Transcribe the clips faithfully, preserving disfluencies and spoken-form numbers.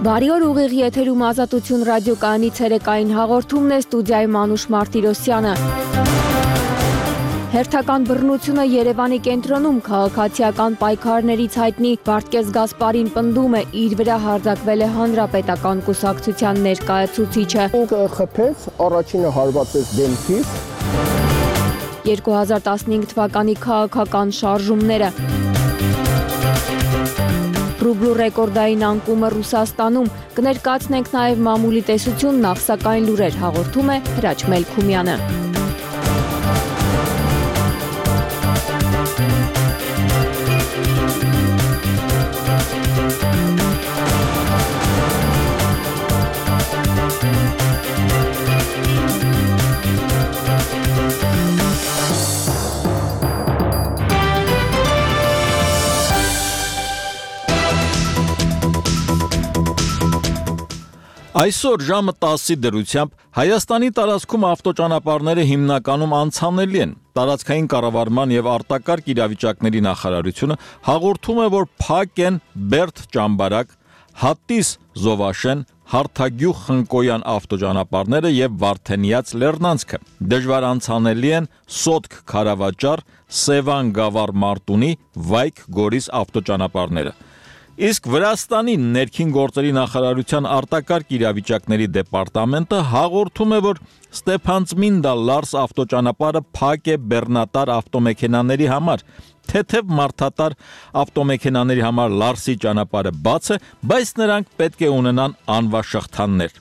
Բարի օր, ուղիղ եթերում Ազատություն ռադիոկայանի ցերեկային հաղորդումն է, ստուդիայում Մանուշ Մարտիրոսյանը։ Հերթական բռնությունը Երևանի կենտրոնում քաղաքացիական պայքարներից հայտնի Վարդգես Գասպարին պնդում է, իր վրա հարձակվել է հանրապետական կուսակցության ներկայացուցիչը։ Ինքը խփեց, առաջինը հարվածեց դեմքից։ երկու հազար տասնհինգ թվականի քաղաքական շարժումները։ Ռուբլու ռեկորդային անկումը Ռուսաստանում, կներկայացնենք նաև մամուլի տեսությունն, նախսակային լուրեր հաղորդում է Հրաչ Մելքումյանը։ Այսօր ժամը տասի դրությամբ Հայաստանի տարածքում ավտոճանապարհները հիմնականում անցանելի են։ Տարածքային կառավարման եւ արտակարգ իրավիճակների նախարարությունը հաղորդում է, որ փակ են Բերդ-Ճամբարակ, Հատիս-Զովաշեն, Հարթագյուղ Խնկոյան ավտոճանապարհները եւ Վարդենիաց Լեռնանցքը։ Դժվար անցանելի են Սոտք Քարավաճառ, Սևան Գավառ Մարտունի, Վայք Գորիս ավտոճանապարհները։ Իսկ Վրաստանի ներքին գործերի նախարարության արտակարգ իրավիճակների դեպարտամենտը հաղորդում է, որ Ստեփանցմինդա Լարս ավտոճանապարհը փակ է բեռնատար ավտոմեքենաների համար, թեթև մարդատար ավտոմեքենաների համար Լարսի ճանապարհը բաց է, բայց նրանք պետք է ունենան անվաշղթաններ։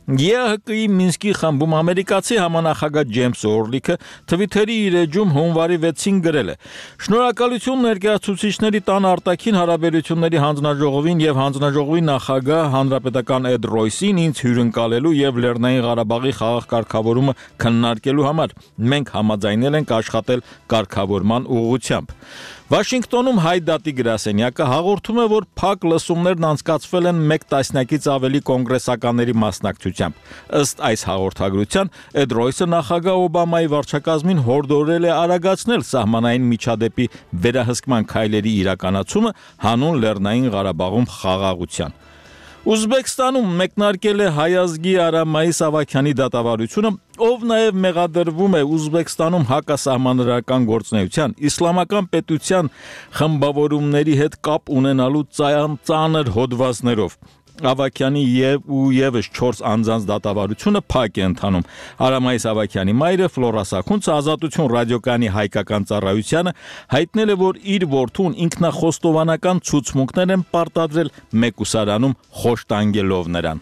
ԵԱՀԿ-ի Մինսկի խմբում ամերիկացի համանախագահ Ջեյմս Օրլիքը Թվիթերի իր էջում հունվարի վեցին գրել է. «Շնորհակալություն ներկայացուցիչների տան արտաքին հարաբերությունների հանձնաժողովին եւ հանձնաժողովի նախագահ հանրապետական Էդ Ռոյսին ինձ հյուրընկալելու եւ Լեռնային Ղարաբաղի խաղաղ կարգավորումը քննարկելու համար։ Մենք համաձայնել ենք աշխատել կարգավորման ուղղությամբ»։ Վաշինգտոնում Հայ դատի գրասենյակը հաղորդում է, որ փակ լսումներն անցկացվել են մեկ տասնյակից ավելի կոնգրեսականների մասնակցությամբ։ Ըստ այս հաղորդագրության, Էդ Ռոյսը նախագահ Օբամայի վարչակազմին հորդորել է արագացնել սահմանային միջադեպի վերահսկման քայլերի իրականացումը հանուն Լեռնային Ղարաբաղում խաղաղության։ Ուզբեկստանում մեկնարկել է հայազգի Արամայիս Ավագյանի դատավարությունը, ով նաև մեղադրվում է Ուզբեկստանում հակասահմանադրական գործունեության, իսլամական պետության խմբավորումների հետ կապ ունենալու ծանր հոդվածներով։ Ավագյանի եւ ու եւս չորս անձանց դատավարությունը փակ է ընթանում։ Արամայիս Ավագյանի մայրը Ֆլորա Սաքունցը Ազատություն ռադիոկայանի հայկական ծառայությանը հայտնել է, որ իր որդուն ինքնախոստովանական ցուցմունքներ են պարտադրել մեկուսարանում խոշտանգելով նրան։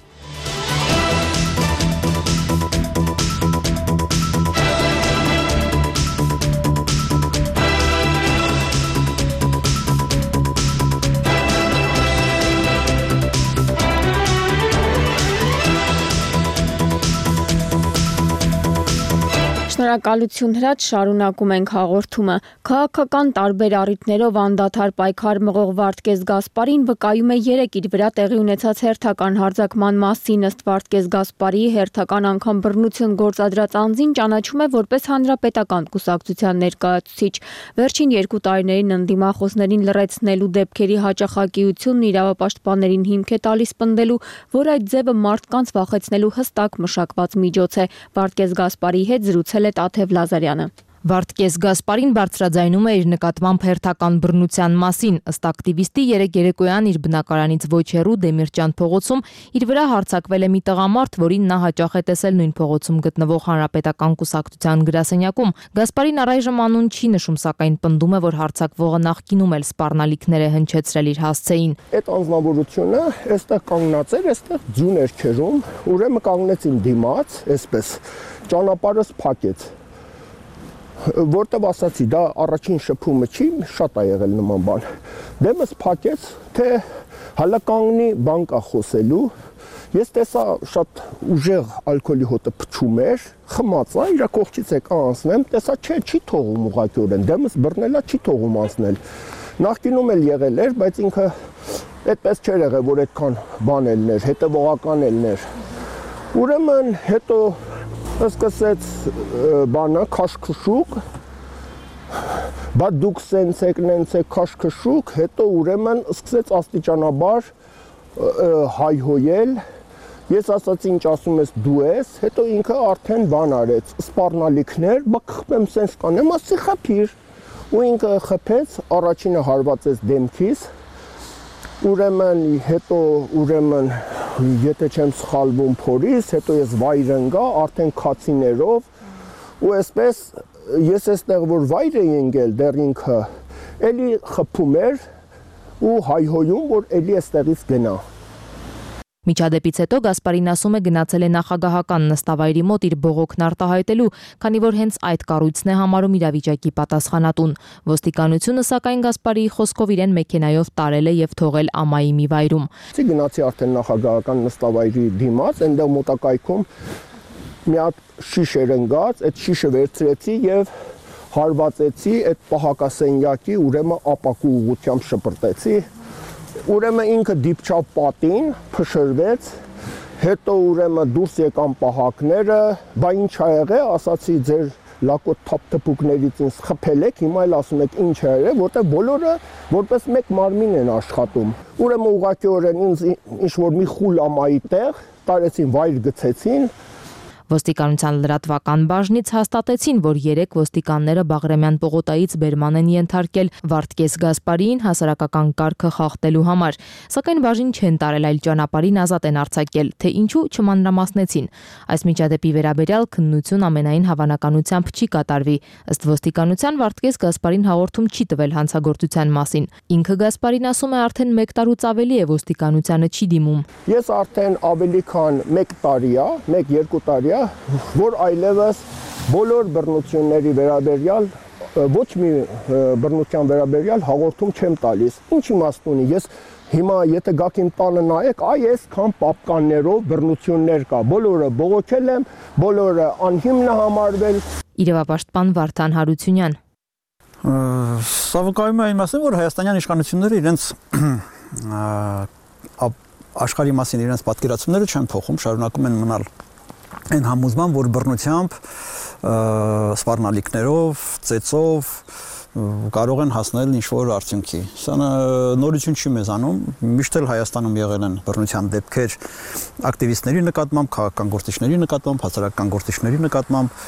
Շնորհակալություն Հրաչ, շարունակում ենք հաղորդումը։ Քաղաքական տարբեր առիթներով անդադար պայքար մղող Վարդգես Գասպարին վկայում է երեկ իր վրա տեղի ունեցած հերթական հարձակման մասին։ Ըստ Վարդգես Գասպարի հերթական անգամ բռնություն գործադրած անձին ճանաչում է որպես հանրապետական կուսակցության ներկայացուցիչ։ Վերջին երկու տարիներին ընդդիմախոսներին լռեցնելու դեպքերի հաճախակիությունն իրավապաշտպաններին հիմք է տալիս պնդելու, որ այդ ձևը մարդկանց վախեցնելու հստակ մշակված միջոց է։ Վարդգես Գասպարի հետ զրուցել է Տաթև Լազարյանը։ Վարդգես Գասպարին բարձրաձայնում է իր նկատմամբ հերթական բռնության մասին։ Ըստ ակտիվիստի երեկ երեկոյան իր բնակարանից ոչ հեռու Դեմիրճյան փողոցում իր վրա հարձակվել է մի տղամարդ, որին նա հաճախ է տեսել նույն փողոցում գտնվող հանրապետական կուսակցության գրասենյակում։ Գասպարին առայժմ անուն չի նշում, սակայն պնդում է, որ հարձակվողը նախկինում էլ սպառնալիքներ է հնչեցրել իր հասցեին։ Այդ անձնավորությունը այստեղ կանգնած էր, այստեղ ձյուն էր քերում, ուրեմն կանգնեցին դիմաց, այսպես ճանապարհս փակեց։ Որտեւ ասացի, դա առաջին շփումը չի, շատ է եղել նման բան։ Դեմս փակեց, թե հələ կանգնի բան կա խոսելու։ Ես տեսա շատ ուժեղ ալկոհոլի հոտը փչում էր, խմած է, իր կողքից եկա անցնեմ, տեսա չէ, չի թողում ուղղակիորեն, դեմս բռնելա չի թողում անցնել։ Նախկինում էլ եղել էր, բայց ինքը այդպես չէր եղել, որ այդքան բան ելներ, հետևողական ելներ։ Ուրեմն հետո սկսեց բանը քաշքշուկ, բա դուք սենց եք, նենց եք քաշքշուկ, հետո ուրեմն սկսեց աստիճանաբար հայհոյել, ես ասացի ինչ ասում ես դու ես, հետո ինքը արդեն բան արեց, սպառնալիքներ, բա խփեմ սենց կանեմ, ասի խփիր, ու ինքը խփեց, առաջինը հարվածեց դեմքիս, ուրեմն հետո ուրեմն եթե չեմ սխալվում փորից, հետո ես վայր ընկա, արդեն քացիներով, ու այսպես ես այստեղ որ վայր էի ընկել, դեռ ինքը էլի խփում էր ու հայհոյում, որ էլի այստեղից գնա։ Միջադեպից հետո Գասպարին ասում է գնացել է նախագահական նստավայրի մոտ իր բողոքն արտահայտելու, քանի որ հենց այդ կառույցն է համարում իրավիճակի պատասխանատուն։ Ոստիկանությունը սակայն Գասպարիի խոսքով իրեն մեքենայով տարել է եւ թողել ամայի մի վայրում։ Գնացի արդեն նախագահական նստավայրի դիմաց, այնտեղ մոտակայքում մի հատ շիշ էր ընկած, այդ շիշը վերցրեցի եւ հարվածեցի այդ պահակասենյակի, ուրեմն ապակու ուղղությամբ շպրտեցի։ Ուրեմն ինքը դիպչավ պատին, փշրվեց, հետո ուրեմն դուրս եկան պահակները, բա ինչ ա եղել, ասացի ձեր լակոտ թափթփուկներից ինձ խփել եք, հիմա էլ ասում եք ինչ ա եղել, որտեղ բոլորը որպես մեկ մարմին են աշխատում։ Ուրեմն ուղղակիորեն ինձ ինչ որ մի խուլ ամայի տեղ տարեցին, վայր գցեցին։ Ոստիկանության լրատվական բաժնից հաստատեցին, որ երեք ոստիկանները Բաղրամյան պողոտայից բերման են ենթարկել Վարդգես Գասպարիին հասարակական կարգը խախտելու համար, սակայն բաժին չեն տարել, այլ ճանապարհին ազատ են արձակել, թե ինչու չմանրամասնեցին։ Այս միջադեպի վերաբերյալ քննություն ամենայն հավանականությամբ չի կատարվի։ Ըստ ոստիկանության Վարդգես Գասպարին հաղորդում չի տվել հանցագործության մասին։ Ինքը Գասպարին ասում է արդեն մեկ տարուց ավելի է ոստիկանությանը չի դիմում։ Ես արդեն ավելի քան մեկ տարի է, մեկ-երկու տարի որ այլևս բոլոր բռնությունների վերաբերյալ ոչ մի բռնության վերաբերյալ հաղորդում չեմ տալիս։ Ինչ իմաստ ունի, ես հիմա եթե գաք իմ տանը նայեք, այ այսքան պապկաններով բռնություններ կա, բոլորը բողոքել եմ, բոլորը անհիմն է համարվել։ Իրավապաշտպան Վարդան Հարությունյան։ Սա վկայում է այն մասին, որ հայաստանյան իշխանությունները իրենց աշխարհի մասին իրենց պատկերացումները չեն փոխում, շարունակում են մնալ այն համոզման, որ բռնությամբ, սպառնալիքներով, ծեծով կարող են հասնել ինչ-որ արդյունքի։ Սա նորություն չի մեզանում, միշտ էլ Հայաստանում եղել են բռնության դեպքեր ակտիվիստների նկատմամբ, քաղաքական գործիչների նկատմամբ, հասարակական գործիչների նկատմամբ։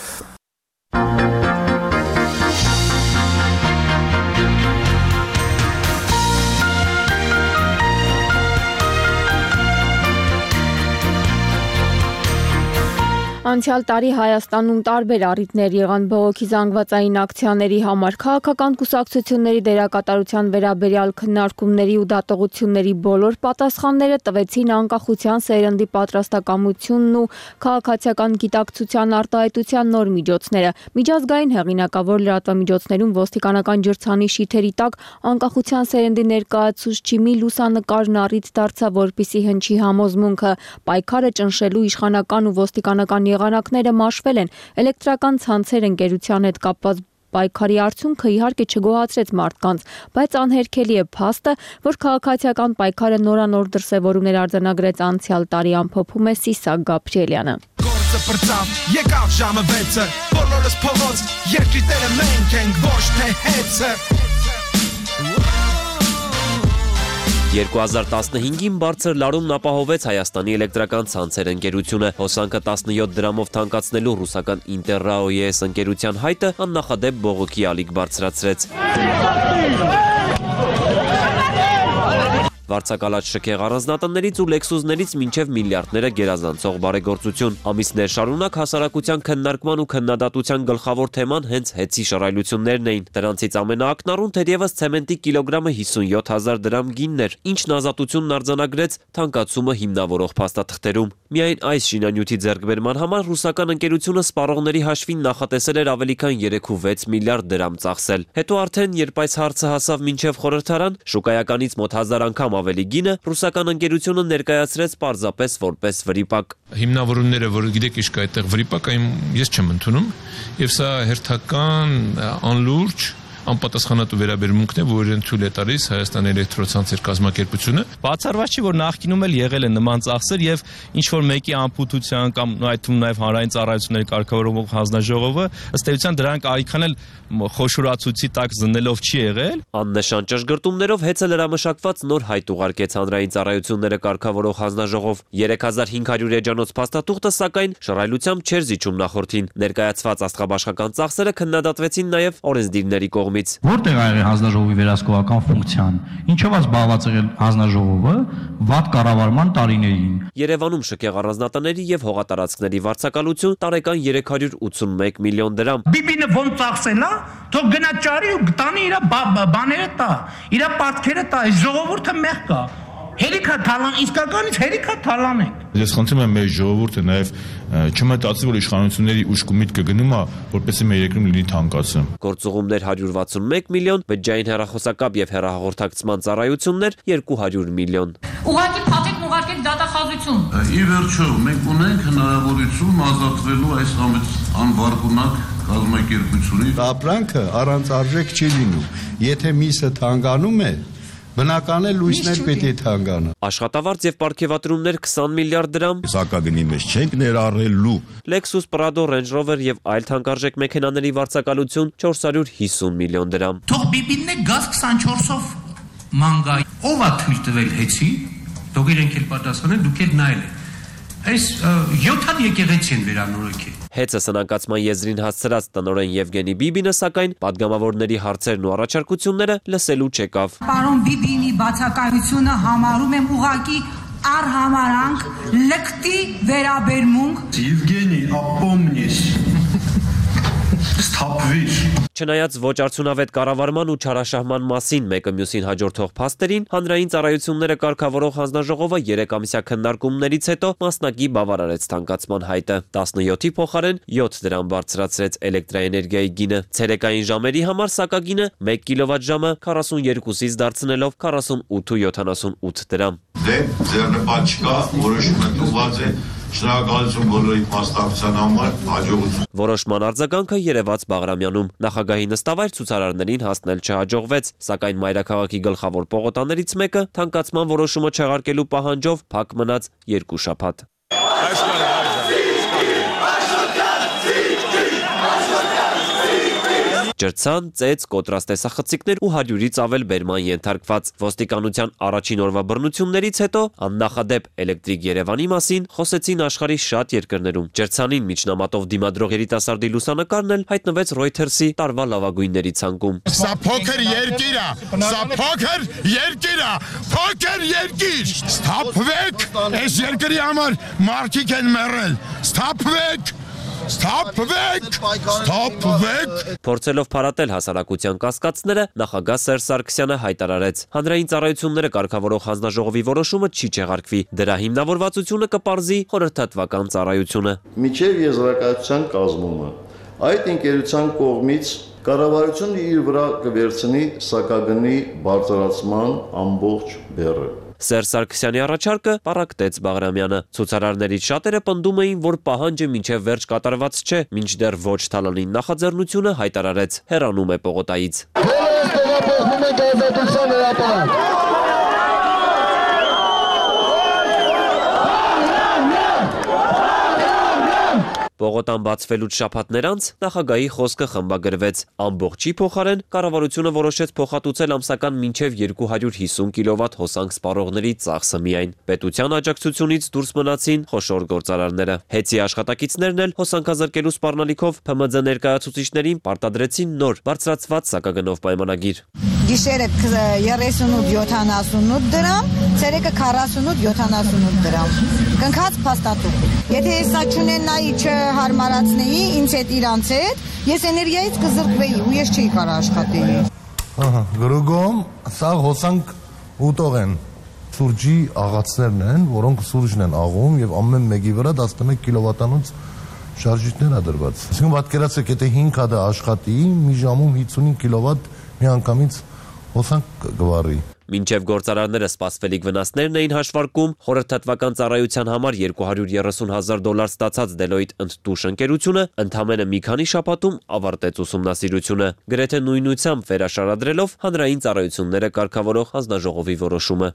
Անցյալ տարի Հայաստանում տարբեր առիթներ եղան բողոքի զանգվածային ակցիաների համար, քաղաքական կուսակցությունների դերակատարության վերաբերյալ քննարկումների ու դատողությունների բոլոր պատասխանները տվեցին անկախության սերնդի պատրաստակամությունն ու քաղաքացիական գիտակցության արտահայտության նոր միջոցները։ Միջազգային հեղինակավոր լրատվամիջոցներում ոստիկանական ջրցանի շիթերի տակ անկախության սերնդի ներկայացուցչի մի լուսանկարն առիթ դարձավ, որպիսի հնչի համոզմունքը պայքարը ճնշելու իշխանական ու ոստիկանական եղանակները մաշվել են, էլեկտրական ցանցեր ընկերության հետ կապված պայքարի արդյունքը իհարկե չգոհացրեց մարդկանց, բայց անհերքելի է փաստը, որ քաղաքացիական պայքարը նորանոր դրսևորումներ արձանագրեց անցյալ տարի, ամփոփում է Սիսակ Գաբրիելյանը։ Գործը բրծավ, եկավ ժամը վեցը, բոլորս փողոց, երկրի տերը մենք ենք, ոչ թե հեծը։ երկու հազար տասնհինգին բարձր լարումն ապահովեց Հայաստանի էլեկտրական ցանցեր ընկերությունը։ Հոսանքը տասնյոթ դրամով թանկացնելու ռուսական Interrail-ես ընկերության հայտը աննախադեպ բողոքի ալիք բարձրացրեց։ Վարձակալած շքեղ առանձնատներից ու լեքսուզներից մինչև միլիարդները գերազանցող բարեգործություն։ Ամիսներ շարունակ հասարակության քննարկման ու քննադատության գլխավոր թեման հենց հեծի շռայլություններն էին։ Դրանցից ամենաակնառուն թերևս ցեմենտի կիլոգրամը հիսունյոթ հազար դրամ գինն էր, ինչն ազատությունն արձանագրեց թանկացումը հիմնավորող փաստաթղթերում։ Միայն այս շինանյութի ձեռքբերման համար ռուսական ընկերությունը սպառողների հաշվին նախատեսել էր ավելի քան երեք ու վեց միլիարդ դրամ ծախսել։ Հետո արդեն, երբ այս հարցը հասավ մինչև խորհրդարան, շուկայականից մոտ հազար անգամ ավելի գինը ռուսական ընկերությունը ներկայացրեց պարզապես որպես վրիպակ։ Հիմնավորումները, որ գիտեք ինչ կա այդտեղ վրիպակ, ես չեմ ընդունում, եւ սա հերթական անլուրջ, անպատասխանատու վերաբերմունքն է, որ իրեն թույլ է տալիս Հայաստան էլեկտրոցանցեր կազմակերպությունը։ Բացառված չի, որ նախկինում էլ եղել է նման ծախսեր եւ ինչ որ մեկի անփութության կամ այդ թվում նաեւ հանրային ծառայությունների կարգավորող հանձնաժողովը ըստ էության դրանք այքան էլ խոշորացուցի տակ զննելով չի եղել։ Աննշան ճշգրտումներով հեծը լրամշակված նոր հայտ ուղարկեց հանրային ծառայությունները կարգավորող հանձնաժողով։ երեք հազար հինգ հարյուր էջանոց փաստաթուղթը սակայն շռայլությամբ չէր զիջում նախորդին։ Ներկայացված աստղաբաշխական ծախսերը քննադատվեցին նաեւ օրենսդիրների կողմից։ Որտեղ ա եղել հանձնաժողովի վերահսկողական ֆունկցիան։ Ինչով է զբաղված եղել հանձնաժողովը վատ կառավարման տարիներին։ Երևանում շքեղ առանձնատների եւ հողատարածքների վարձակալություն տարեկան երեք հարյուր ութսունմեկ միլիոն դրամ։ Բիբինը ոնց ծախսել է, թող գնա ճարի ու տանի իր բաները տա, իր պատկերը տա, ժողովուրդը մեղ կա։ Հերիքա թալան, իսկականից հերիքա թալանենք։ Ես խնդրում եմ մեր ժողովուրդը նաև չմտածի, որ իշխանությունների ուշք ու միտքը գնում է, որպեսզի մեր երկրում լինի թանկացում։ Գործուղումներ հարյուր վաթսունմեկ միլիոն, բջջային հեռախոսակապ եւ հեռահաղորդակցման ծառայություններ երկու հարյուր միլիոն։ Ուղղակի փաթեթն ուղարկեք դատախազություն։ Ի վերջո մենք ունենք հնարավորություն ազատվելու այս անվարկունակ կազմակերպությունից։ Ապրանքը առանց արժեք չի լինում։ Եթե միսը թանկանում է, բնական է լույսներ պետք է թանկանա։ Աշխատավարձ եւ պարգևատրումներ քսան միլիարդ դրամ։ Սակագնի մեջ չենք ներառելու։ Lexus, Prado, Range Rover եւ այլ թանկարժեք մեքենաների վարձակալություն չորս հարյուր հիսուն միլիոն դրամ։ Թող բիբինն է գազ քսանչորսով մանգա։ Ով է թույլ տվել հեծի։ Թող իրենք էլ պատասխանեն, դուք էլ նայել եք։ Այս յոթ հատ եկեղեցի են վերանորոգել։ Հեծը սնանկացման եզրին հասցրած տնօրեն Եվգենի Բիբինը սակայն падգամավորների հարցերն ու առաջարկությունները լսելու չեկավ։ Պարոն Բիբինի բացակայությունը համարում եմ ուղղակի առհամարանք լկտի վերաբերմունք։ Եվգենի, ապոմնիս։ Ստապվիր։ Չնայած ոչ արդյունավետ կառավարման ու չարաշահման մասին մեկը մյուսին հաջորդող փաստերին, հանրային ծառայությունները կարգավորող հանձնաժողովը երեք ամսյա քննարկումներից հետո մասնակի բավարարեց թանկացման հայտը։ տասնյոթի փոխարեն յոթ դրամ բարձրացրեց էլեկտրաէներգիայի գինը։ Ցերեկային ժամերի համար սակագինը մեկ կիլովատժամը քառասունյոթից դարձնելով քառասունութ ու յոթանասունութ դրամ։ Դե ձեռնպատ չկա, որոշումը տուված է։ Շնորհակալություն բոլորի մասնակցության համար, հաջողություն։ Որոշման արձագանքը երևաց Բաղրամյանում։ Նախագահի նստավայր ցուցարարներին հասնել չհաջողվեց, սակայն մայրաքաղաքի գլխավոր պողոտաներից մեկը թանկացման որոշումը չեղարկելու պահանջով փակ մնաց երկու շաբաթ։ Ջրցան, ծեծ, կոտրած տեսախցիկներ ու հարյուրից ավել բերման ենթարկված։ Ոստիկանության առաջին օրվա բռնություններից հետո աննախադեպ էլեկտրիկ Երևանի մասին խոսեցին աշխարհի շատ երկրներում։ Ջրցանին միջնամատով դիմադրող երիտասարդի լուսանկարն էլ հայտնվեց Reuters-ի տարվա լավագույնների ցանկում։ Սա փոքր երկիր է, սա փոքր երկիր է, փոքր երկիր։ Ստապվեք, այս երկրի համար մարդիկ են մեռել։ Ստապվեք։ Ստապվեք, ստապվեք։ Փորձելով փարատել հասարակության կասկածները, նախագահ Սերժ Սարգսյանը հայտարարեց. հանրային ծառայությունները կարգավորող հանձնաժողովի որոշումը չի չեղարկվի։ Դրա հիմնավորվածությունը կպարզի խորհրդատվական ծառայությունը։ Միջև եզրակացության կազմումը այդ ընկերության կողմից կառավարությունը իր վրա կվերցնի սակագնի բարձրացման ամբողջ բեռը։ Սերժ Սարգսյանի առաջարկը պառակտեց Բաղրամյանը։ Ցուցարարներից շատերը պնդում էին, որ պահանջը մինչև վերջ կատարված չէ, մինչդեռ ոչ Թալանին նախաձեռնությունը հայտարարեց հեռանում է պողոտայից։ Պողոտան բացվելուց շաբաթներ անց նախագահի խոսքը խմբագրվեց։ Ամբողջի փոխարեն կառավարությունը որոշեց փոխհատուցել ամսական մինչև երկու հարյուր հիսուն կիլովատ հոսանք սպառողների ծախսը միայն։ Պետության աջակցությունից դուրս մնացին խոշոր գործարարները։ Հեծի աշխատակիցներն էլ հոսանքազրկելու սպառնալիքով Փ M D ներկայացուցիչներին պարտադրեցին նոր բարձրացված սակագնով պայմանագիր։ Գիշերը երեսունութ յոթանասունութ դրամ, ցերեկը քառասունութ յոթանասունութ դրամ։ Կնքած փաստաթուղթ։ Եթե հեսա չունենայի չհարմարացնեի ինձ հետ իրանց հետ, ես էներգիայից կզրկվեի ու ես չէի կարող աշխատեի։ Ահա, գրուգոմ, սա հոսանք ուտող են։ Սուրճի աղացներն են, որոնք սուրճն են աղում եւ ամեն մեկի վրա տասնմեկ կիլովատանոց շարժիչներ ա դրված։ Այսինքն պատկերացրեք, եթե հինգ հատ աշխատի, մի ժամում հիսունհինգ կիլովատ միանգամից հոսանք կվառի։ Մինչև գործարարները սպասվելիք վնասներն էին հաշվարկում, խորհրդատվական ծառայության համար երկու հարյուր երեսուն հազար դոլար ստացած Deloitte ընդտուշ ընկերությունը ընդամենը մի քանի շաբաթում ավարտեց ուսումնասիրությունը, գրեթե նույնությամբ վերաշարադրելով հանրային ծառայությունները կարգավորող հանձնաժողովի որոշումը։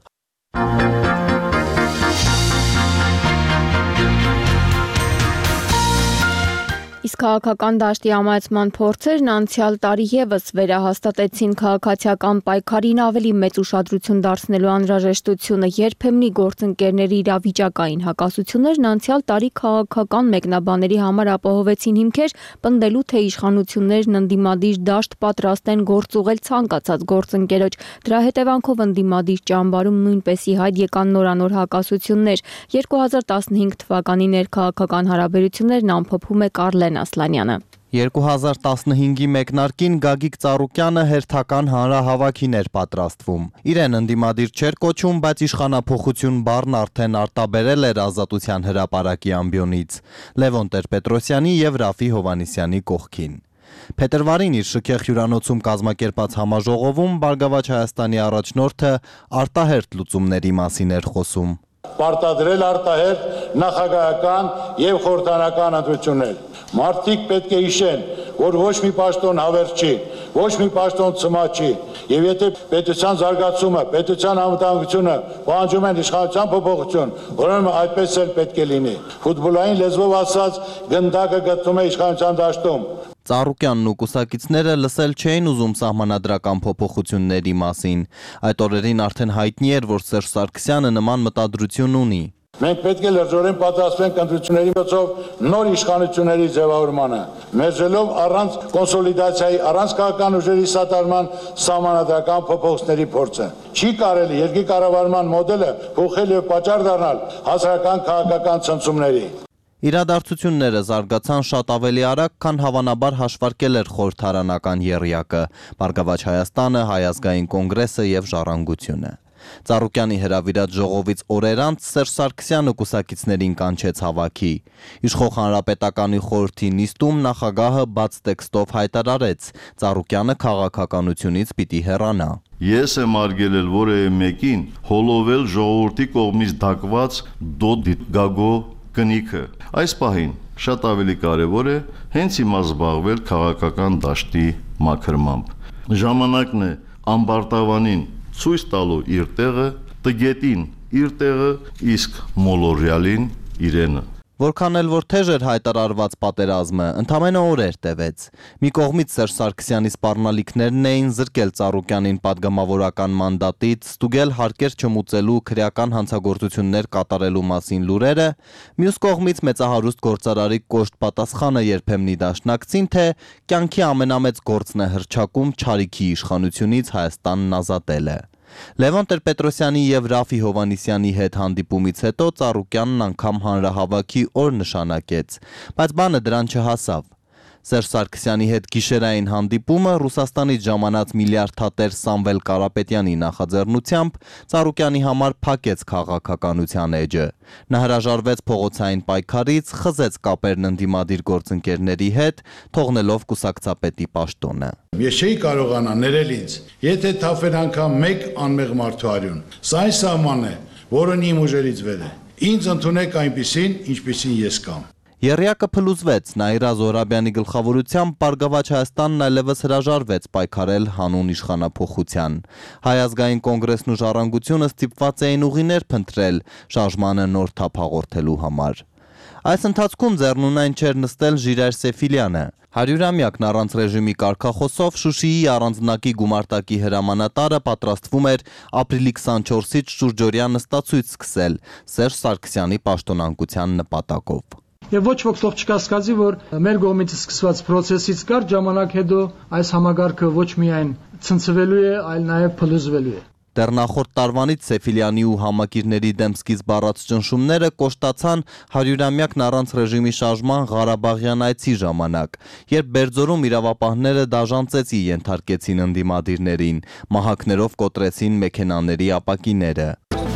Իսկ քաղաքական դաշտի ամայացման փորձերն անցյալ տարի ևս վերահաստատեցին քաղաքացիական պայքարին ավելի մեծ ուշադրություն դարձնելու անհրաժեշտությունը, երբեմնի գործընկերների իրավիճակային հակասություններն անցյալ տարի քաղաքական մեկնաբանների համար ապահովեցին հիմքեր, պնդելու թե իշխանություններն ընդդիմադիր դաշտ պատրաստ են գործ ուղղել ցանկացած գործընկերոջ։ Դրա հետևանքով ընդդիմադիր ճամբարում նույնպես ի հայտ եկան նորանոր հակասություններ։ երկու հազար տասնհինգ թվականի ներքաղաքական հարաբերություններն ամփոփում է Կարլեն Ասլանյանը։ երկու հազար տասնհինգի մեկնարկին Գագիկ Ծառուկյանը հերթական հանրահավաքին էր պատրաստվում։ Իրեն ընդդիմադիր չէր կոչում, բայց իշխանափոխություն բառն արդեն արտաբերել էր Ազատության հրապարակի ամբիոնից Լևոն Տեր-Պետրոսյանի եւ Ռաֆի Հովհաննիսյանի կողքին։ Փետրվարին իր շքեղ հյուրանոցում կազմակերպած համաժողովում Բարգավաճ Հայաստանի առաջնորդը արտահերթ լուծումների մասին էր խոսում։ Պարտադրել արտահերթ նախագահական եւ խորհրդարանական ընտրություններ։ Մարդիկ պետք է հիշեն, որ ոչ մի պաշտոն հավերժ չի, ոչ մի պաշտոն ցմա չի, եւ եթե պետության զարգացումը, պետության անվտանգությունը պահանջում են իշխանության փոփոխություն, ուրեմն այդպես էլ պետք է լինի։ Ֆուտբոլային լեզվով ասած, գնդակը գտնվում է իշխանության դաշտում։ Ծառուկյանն ու կուսակիցները լսել չէին ուզում սահմանադրական փոփոխությունների մասին։ Այդ օրերին արդեն հայտնի էր, որ Սերժ Սարգսյանը նման մտադրություն ունի։ Մենք պետք է լրջորեն պատրաստվենք ընտրությունների միջոցով նոր իշխանությունների ձևավորմանը, մերժելով առանց կոնսոլիդացիայի, առանց քաղաքական ուժերի սատարման սահմանադրական փոփոխությունների փորձը։ Չի կարելի երկրի կառավարման մոդելը փոխել եւ պատճառ դառնալ հասարակական քաղաքական ցնցումների։ Իրադարձությունները զարգացան շատ ավելի արագ, քան հավանաբար հաշվարկել էր խորհրդարանական եռյակը, Բարգավաճ Հայաստանը, Հայ ազգային կոնգրեսը եւ Ժառանգությունը։ Ծառուկյանի հրավիրած ժողովից օրեր անց Սերժ Սարգսյանը կուսակիցներին կանչեց հավաքի։ Իշխող հանրապետականի խորհրդի նիստում նախագահը բաց տեքստով հայտարարեց. Ծառուկյանը քաղաքականությունից պիտի հեռանա։ Ես եմ արգելել որևէ մեկին հոլովել ժողովրդի կողմից դակված դոտ գագո կնիքը։ Այս պահին շատ ավելի կարևոր է հենց հիմա զբաղվել քաղաքական դաշտի մաքրմամբ։ Ժամանակն է ամբարտավանին ցույց տալու իր տեղը, տգետին իր տեղը, իսկ մոլորյալին իրենը։ Որքան էլ որ թեժ էր հայտարարված պատերազմը, ընդամենը օրեր տևեց։ Մի կողմից Սերժ Սարգսյանի սպառնալիքներն էին զրկել Ծառուկյանին պատգամավորական մանդատից, ստուգել հարկեր չմուծելու քրեական հանցագործություններ կատարելու մասին լուրերը, մյուս կողմից մեծահարուստ գործարարի կոշտ պատասխանը երբեմնի դաշնակցին, թե կյանքի ամենամեծ գործն է հռչակում չարիքի իշխանությունից Հայաստանն ազատելը։ Լևոն Տեր-Պետրոսյանի եւ Ռաֆի Հովհաննիսյանի հետ հանդիպումից հետո Ծառուկյանն անգամ հանրահավաքի օր նշանակեց, բայց բանը դրան չհասավ։ Սերժ Սարգսյանի հետ գիշերային հանդիպումը Ռուսաստանից ժամանած միլիարդատեր Սամվել Կարապետյանի նախաձեռնությամբ Ծառուկյանի համար փակեց քաղաքականության էջը։ Նա հրաժարվեց փողոցային պայքարից, խզեց կապերն ընդդիմադիր գործընկերների հետ, թողնելով կուսակցապետի պաշտոնը։ Ես չէի կարողանա ներել ինձ, եթե թափեր անգամ մեկ անմեղ մարդու արյուն։ Սա այն սահմանն է, որն իմ ուժերից վեր է։ Ինձ ընդունեք այնպիսին, ինչպիսին ես կամ։ Եռյակը փլուզվեց, Նաիրա Զոհրաբյանի գլխավորությամբ Բարգավաճ Հայաստանն այլևս հրաժարվեց պայքարել հանուն իշխանափոխության։ Հայ ազգային կոնգրեսն ու Ժառանգությունը ստիպված էին ուղիներ փնտրել շարժմանը նոր թափ հաղորդելու համար։ Այս ընթացքում ձեռնունայն չէր նստել Ժիրայր Սեֆիլյանը։ Հարյուրամյակն առանց ռեժիմի կարգախոսով Շուշիի առանձնակի գումարտակի հրամանատարը պատրաստվում էր ապրիլի քսանչորսից շուրջօրյա նստացույց սկսել Սերժ Սարգսյանի պաշտոնանկության նպատակով։ Եվ ոչ ոք թող չկասկածի, որ մեր կողմից սկսված process-ից կարճ ժամանակ հետո այս համագարկը ոչ միայն ցնցվելու է, այլ նաև փլուզվելու է։ Դեռ նախորդ տարվանից Սեֆիլյանի ու համակիրների դեմ սկիզբ առած ճնշումները կոշտացան հարյուրամյակն առանց ռեժիմի շարժման Ղարաբաղյան այցի ժամանակ, երբ Բերձորում իրավապահները դաժան ծեծի ենթարկեցին ընդդիմադիրներին, մահակներով կոտրեցին մեքենաների ապակիները։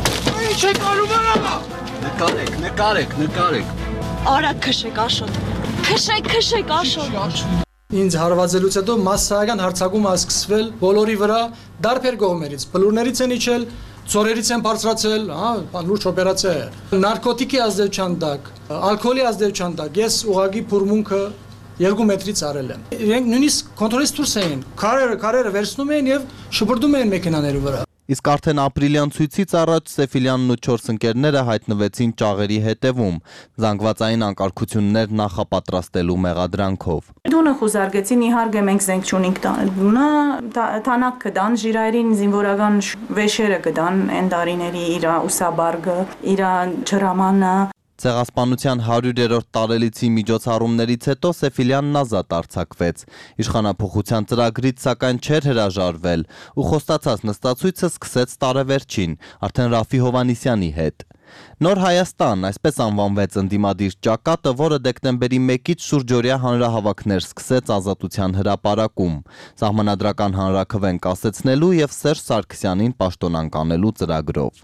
Ինչ եք անում արա։ Նկարեք, նկարեք, նկարեք։ Արա քշեք Աշոտ։ Քշեք, քշեք Աշոտ։ Ինձ հարվածելուց հետո massայական հարձակում ա սկսվել բոլորի վրա դարբեր կողմերից, բլուրներից են իջել, ծորերից են բարձրացել, հա, լուրջ օպերացիա է։ Նարկոտիկի ազդեցության տակ, ալկոհոլի ազդեցության տակ ես ուղղակի փուրմունքը երկու մետրից արել եմ։ Իրենք նույնիսկ կոնտրոլից դուրս էին, քարերը, քարերը վերցնում էին եւ շպրտում էին մեքենաների վրա։ Իսկ արդեն ապրիլյան ցույցից առաջ Սեֆիլյանն ու չորս ընկերները հայտնվեցին ճաղերի հետևում, զանգվածային անկարգություններ նախապատրաստելու մեղադրանքով։ Դունը խուզարկեցին, իհարկե մենք զենք չունենք դունը, թանակ կդան, ժիրայրին զինվորական վեշերը կդան, են դարիների իրա ուսաբարգը, իրա ջրամանը։ Ցեղասպանության հարյուրերորդ տարելիցի միջոցառումներից հետո Սեֆիլյանն ազատ արձակվեց։ Իշխանափոխության ծրագրից սակայն չէր հրաժարվել ու խոստացած նստացույցը սկսեց տարեվերջին, արդեն Ռաֆի Հովհաննիսյանի հետ։ Նոր Հայաստան, այսպես անվանվեց ընդդիմադիր ճակատը, որը դեկտեմբերի մեկից շուրջօրյա հանրահավաքներ սկսեց Ազատության հրապարակում, սահմանադրական հանրաքվեն կասեցնելու եւ Սերժ Սարգսյանին պաշտոնանկանելու ծրագրով։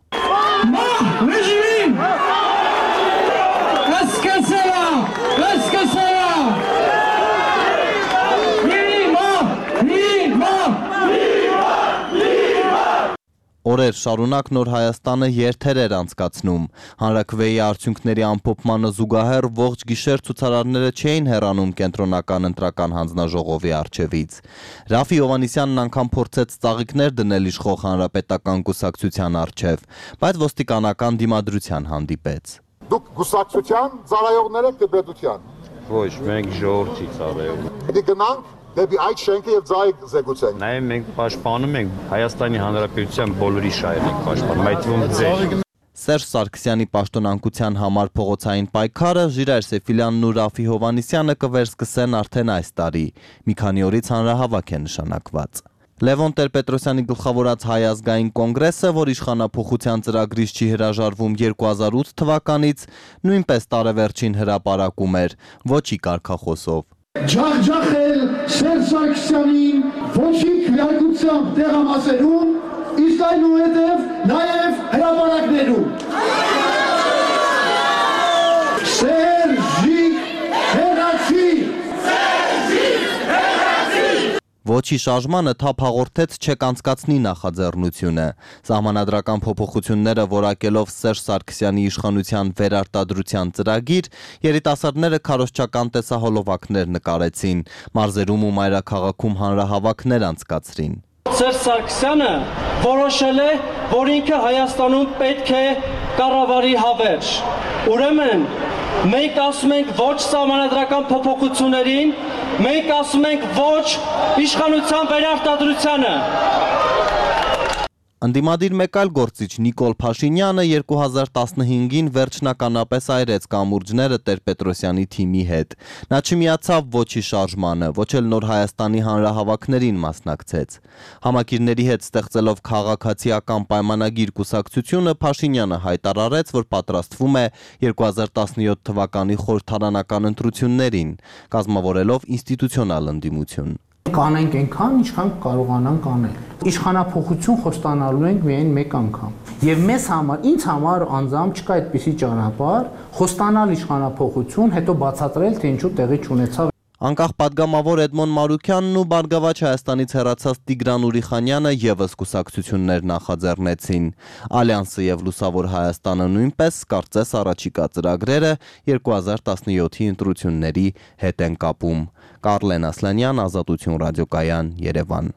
Օրեր շարունակ Նոր Հայաստանը երթեր էր անցկացնում։ Հանրաքվեի արդյունքների ամփոփմանը զուգահեռ ողջ գիշեր ցուցարարները չէին հեռանում կենտրոնական ընտրական հանձնաժողովի առջևից։ Ռաֆի Հովհաննիսյանն անգամ փորձեց ծաղիկներ դնել իշխող հանրապետական կուսակցության առջև, բայց ոստիկանական դիմադրության հանդիպեց։ Դուք կուսակցության ծառայողներ եք դեպետության։ Ոչ, մենք ժողովրդի ծառայող։ Դե գնանք դեպի այդ շենքը եւ ծայր զեկուցենք։ Նաեւ մենք պաշտպանում ենք Հայաստանի Հանրապետության բոլորի շահերն պաշտպանում, այդ թվում ձեր։ Սերժ Սարգսյանի պաշտոնանկության համար փողոցային պայքարը Ժիրայր Սեֆիլյանն ու Ռաֆի Հովհաննիսյանը կվերսկսեն արդեն այս տարի։ Մի քանի օրից հանրահավաք է նշանակված։ Լևոն Տեր-Պետրոսյանի գլխավորած Հայ ազգային կոնգրեսը, որ իշխանափոխության ծրագրից չի հրաժարվում երկու հազար ութ թվականից, նույնպես տարեվերջին հրապարակում էր, ոչի կարգախոսով։ Ջախջախել Սերժ Սարգսյանին ոչի քվեարկությամբ տեղամասերում, իսկ այնուհետև նաև հրապարակներում։ Սերժի հերացի։ Ոչի շարժմանը թափ հաղորդեց չեք անցկացնի նախաձեռնությունը։ Սահմանադրական փոփոխությունները որակելով Սերժ Սարգսյանի իշխանության վերարտադրության ծրագիր, երիտասարդները քարոզչական տեսահոլովակներ նկարեցին, մարզերում ու մայրաքաղաքում հանրահավաքներ անցկացրին։ Սերժ Սարգսյանը որոշել է, որ ինքը Հայաստանում պետք է կառավարի հավերժ։ Ուրեմն մենք ասում ենք ոչ սահմանադրական փոփոխություններին, մենք ասում ենք ոչ իշխանության վերարտադրությանը։ Ընդդիմադիր մեկ այլ գործիչ Նիկոլ Փաշինյանը երկու հազար տասնհինգին վերջնականապես այրեց կամուրջները Տեր-Պետրոսյանի թիմի հետ։ Նա չմիացավ ոչի շարժմանը, ոչ էլ Նոր Հայաստանի հանրահավաքներին մասնակցեց։ Համակիրների հետ ստեղծելով քաղաքացիական պայմանագիր կուսակցությունը Փաշինյանը հայտարարեց, որ պատրաստվում է երկու հազար տասնյոթ թվականի խորհրդարանական ընտրություններին, կազմավորելով ինստիտուցիոնալ ընդդիմություն։ Կանենք այնքան, ինչքան կարողանանք անել։ Իշխանափոխություն խոստանալու ենք միայն մեկ անգամ։ Եվ մեզ համար, ինձ համար անձամբ չկա այդպիսի ճանապարհ, խոստանալ իշխանափոխություն, հետո բացատրել, թե ինչու տեղի չունեցավ։ Անկախ падգամավոր Էդմոն Մարուքյանն ու Բարգավաճ Հայաստանից հեռացած Տիգրան Ուրիխանյանը ևս կուսակցություններ նախաձեռնեցին։ Ալյանսը եւ Լուսավոր Հայաստանը նույնպես կարծես առաջիկա ծրագրերը երկու հազար տասնյոթի ընտրությունների հետ են կապում։ Կարլեն Ասլանյան, Ազատություն ռադիոկայան, Երևան։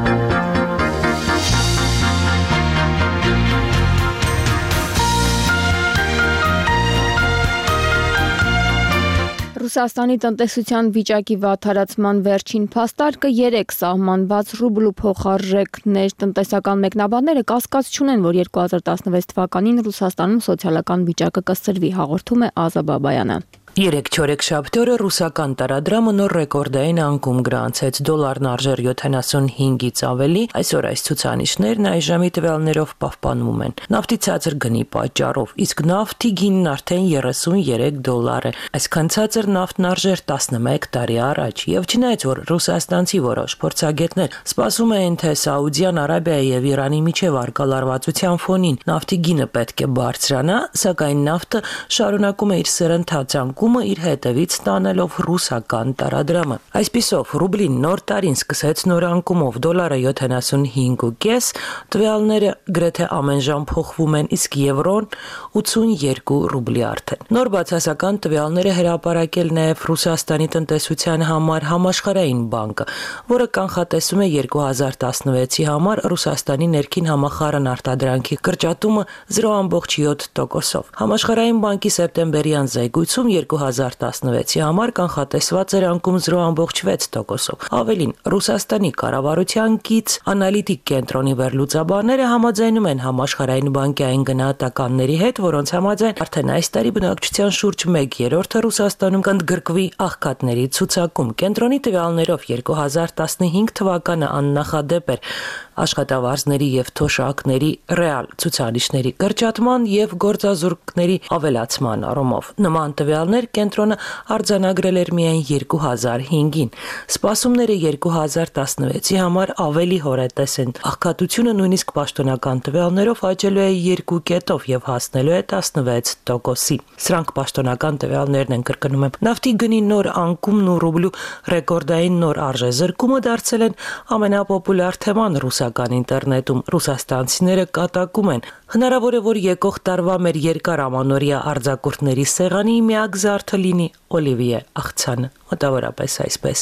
Ռուսաստանի տնտեսության վիճակի վատթարացման վերջին փաստարկը երեք սահմանված ռուբլու փոխարժեքներ տնտեսական մեկնաբանները կասկած չունեն, որ երկու հազար տասնվեց թվականին Ռուսաստանում սոցիալական վիճակը կսրվի, հաղորդում է Ազա Բաբայանը։ Երեք չորեքշաբթի օրը ռուսական տարադրամը նոր ռեկորդային անկում գրանցեց, դոլարն արժեր յոթանասունհինգից ավելի, այսօր այս ցուցանիշներն այժմի տվյալներով պահպանվում են։ Նավթի ցածր գնի պատճառով, իսկ նավթի գինն արդեն երեսունյերեք դոլար է։ Այսքան ցածր նավթն արժեր տասնմեկ տարի առաջ, եւ չնայած որ ռուսաստանցի որոշ փորձագետներ սպասում էին, թե Սաուդյան Արաբիայի եւ Իրանի միջև առկա լարվածության ֆոնին նավթի գինը պետք է բարձրանա, սակայն նավթը շարունակում է իր սրընթաց անկում թողարկումը իր հետևից տանելով ռուսական տարադրամը։ Այսպիսով, ռուբլին նոր տարին սկսեց նոր անկումով դոլարը յոթանասունհինգ ու կես, տվյալները գրեթե ամեն ժամ փոխվում են, իսկ եվրոն ութսունյերկու ռուբլի արդեն։ Նոր բացասական տվյալները հրապարակել նաև Ռուսաստանի տնտեսության համար Համաշխարհային բանկը, որը կանխատեսում է երկու հազար տասնվեցի համար Ռուսաստանի ներքին համախառն արտադրանքի կրճատումը զրո կόμμα յոթ տոկոսով։ Համաշխարհային բանկի սեպտեմբերյան զեկույցում երկու հազար տասնվեցի համար կանխատեսված էր անկում զրո կόμμα վեց տոկոսով։ Ավելին, Ռուսաստանի կառավարության կից անալիտիկ կենտրոնի վերլուծաբանները համաձայնում են Համաշխարհային բանկի այն գնահատականների հետ, որոնց համաձայն արդեն այս տարի բնակչության շուրջ մեկ երրորդը Ռուսաստանում կընդգրկվի աղքատների ցուցակում։ Կենտրոնի տվյալներով երկու հազար տասնհինգ թվականը աննախադեպ էր աշխատավարձների եւ թոշակների ռեալ ցուցանիշների կրճատման եւ գործազուրկների ավելացման առումով։ Նման տվյալներ կենտրոնը արձանագրել էր միայն երկու հազար հինգին։ Սպասումները երկու հազար տասնվեցի համար ավելի հորետես են։ Աղքատությունը նույնիսկ պաշտոնական տվյալներով աճելու է երկու կետով եւ հասնելու է տասնվեց տոկոսի։ Սրանք պաշտոնական տվյալներն են, կրկնում եմ։ Նավթի գնի նոր անկումն ու ռուբլու ռեկորդային նոր արժեզրկումը դարձել են ամենապոպուլյար թեման ռուսական ինտերնետում։ Ռուսաստանցիները կատակում են։ Հնարավոր է, որ եկող տարվա մեր երկար ամանորյա արձակուրդների սեղանի միակ զարդը լինի Օլիվիե աղցանը, մոտավորապես այսպես։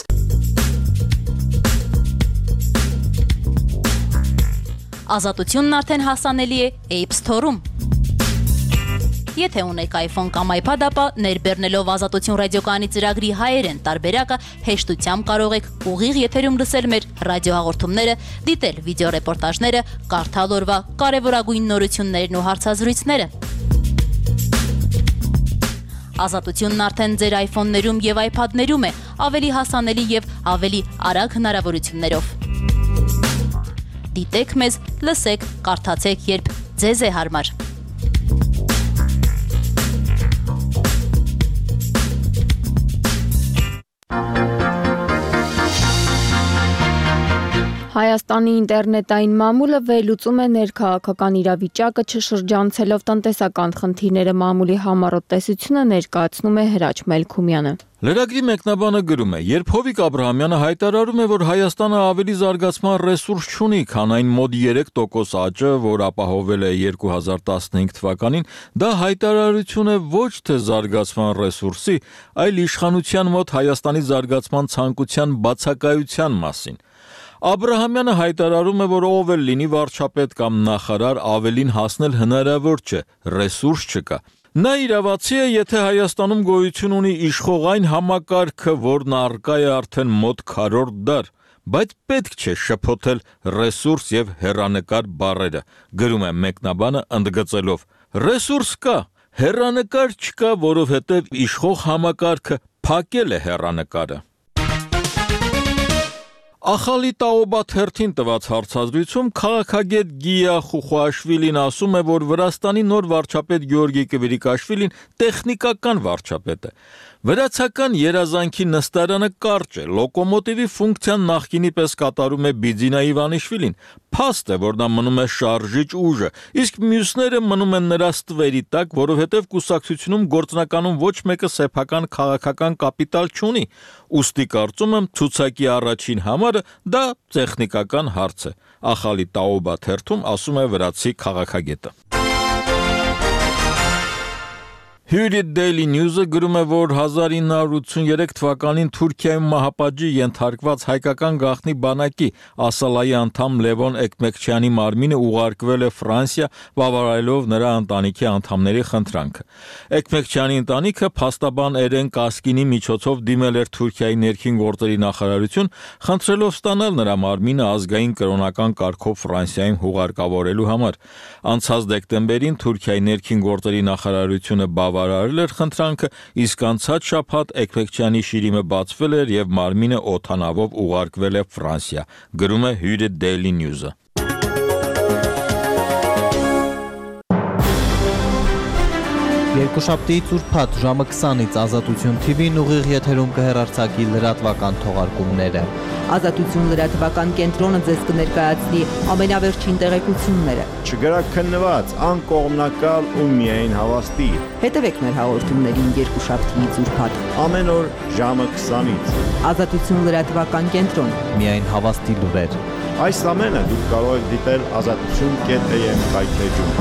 Ազատությունն արդեն հասանելի է App Store-ում։ Եթե ունեք iPhone կամ iPad, ապա ներբեռնելով Ազատություն ռադիոկայանի ծրագրի հայերեն տարբերակը հեշտությամբ կարող եք ուղիղ եթերում լսել մեր ռադիոհաղորդումները, դիտել վիդեոռեպորտաժները, կարդալ օրվա կարևորագույն նորություններն ու հարցազրույցները։ Ազատությունն արդեն ձեր iPhone-ներում եւ iPad-ներում է, ավելի հասանելի եւ ավելի արագ հնարավորություններով։ Դիտեք մեզ, լսեք, կարդացեք, երբ ձեզ է հարմար։ Հայաստանի ինտերնետային մամուլը վերլուծում է ներքաղաքական իրավիճակը, չշրջանցելով տնտեսական խնդիրները։ Մամուլի համառոտ տեսությունը ներկայացնում է Հրաչ Մելքումյանը։ Լրագրի մեկնաբանը գրում է. երբ Հովիկ Աբրահամյանը հայտարարում է, որ Հայաստանը ավելի զարգացման ռեսուրս չունի, քան այն մոտ երեք տոկոս աճը, որ ապահովել է երկու հազար տասնհինգ թվականին, դա հայտարարություն է ոչ թե զարգացման ռեսուրսի, այլ իշխանության մոտ Հայաստանի զարգացման ցանկության բացակայության մասին։ Աբրահամյանը հայտարարում է, որ ով էլ լինի վարչապետ կամ նախարար, ավելին հասնել հնարավոր չէ, ռեսուրս չկա։ Նա իրավացի է, եթե Հայաստանում գոյություն ունի իշխողային համակարգը, որն առկա է արդեն մոտ քառորդ դար, բայց պետք չէ շփոթել ռեսուրս եւ հեռանկար բառերը, գրում է մեկնաբանը ընդգծելով. ռեսուրս կա, հեռանկար չկա, որովհետեւ իշխող համակարգը փակել է հեռանկարը։ Ախալի Տաոբա թերթին տված հարցազրույցում քաղաքագետ Գիա Խուխուաշվիլին ասում է, որ Վրաստանի նոր վարչապետ Գեորգի Կվիրիկաշվիլին տեխնիկական վարչապետ է։ Վրացական երազանքի նստարանը կարճ է, լոկոմոտիվի ֆունկցիան նախկինի պես կատարում է Բիձինա Իվանիշվիլին, փաստ է, որ նա մնում է շարժիչ ուժը, իսկ մյուսները մնում են նրա ստվերի տակ, որովհետև կուսակցությունում գործնականում ոչ մեկը սեփական քաղաքական կապիտալ չունի, ուստի կարծում եմ ցուցակի առաջին համարը դա տեխնիկական հարց է, Ախալի Տաոբա թերթում ասում է վրացի քաղաքագետը։ Hürriyet Daily News-ը գրում է, որ հազար ինը հարյուր ութսուներեք թվականին Թուրքիայում մահապատժի ենթարկված հայկական գաղտնի բանակի Ասալայի անդամ Լևոն Էկմեկչյանի մարմինը ուղարկվել է Ֆրանսիա, բավարարելով նրա ընտանիքի անդամների խնդրանքը։ Էկմեկչյանի ընտանիքը փաստաբան Էրեն Կասկինի միջոցով դիմել էր Թուրքիայի ներքին գործերի նախարարություն, խնդրելով ստանալ նրա մարմինը ազգային կրոնական կարգով Ֆրանսիայում հուղարկավորելու համար։ Անցած դեկտեմբերին Թուրքիայի ներքին գործերի նախարարությունը բավարարել էր խնդրանքը, իսկ անցած շաբաթ Էկմեկչյանի շիրիմը բացվել էր եւ մարմինը օդանավով ուղարկվել է Ֆրանսիա, գրում է Hürriyet Daily News-ը։ Երկուշաբթիից ուրբաթ ժամը քսանից Ազատություն թի վին ուղիղ եթերում կհեռարձակի լրատվական թողարկումները։ Ազատություն լրատվական կենտրոնը ձեզ կներկայացնի ամենավերջին տեղեկությունները։ Չգրակ քննված, անկողմնակալ ու միայն հավաստի։ Հետևեք մեր հաղորդումներին երկուշաբթիից ուրբաթ։ Ամեն օր ժամը քսանից։ Ազատություն լրատվական կենտրոն։ Միայն հավաստի լուրեր։ Այս ամենը դուք կարող եք դիտել ազատություն կետ էյ էմ կայքեջում։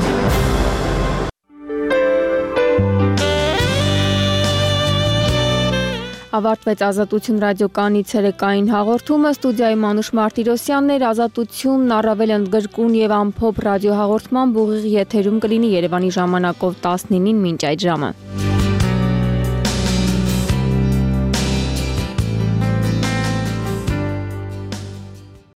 Ավարտվեց Ազատություն ռադիոկայանի ցերեկային հաղորդումը, ստուդիայի Մանուշ Մարտիրոսյանն էր, Ազատությունն առավել ընդգրկուն եւ ամփոփ ռադիոհաղորդման ուղիղ եթերում կլինի Երևանի ժամանակով տասնինին մինչ այդ ժամը։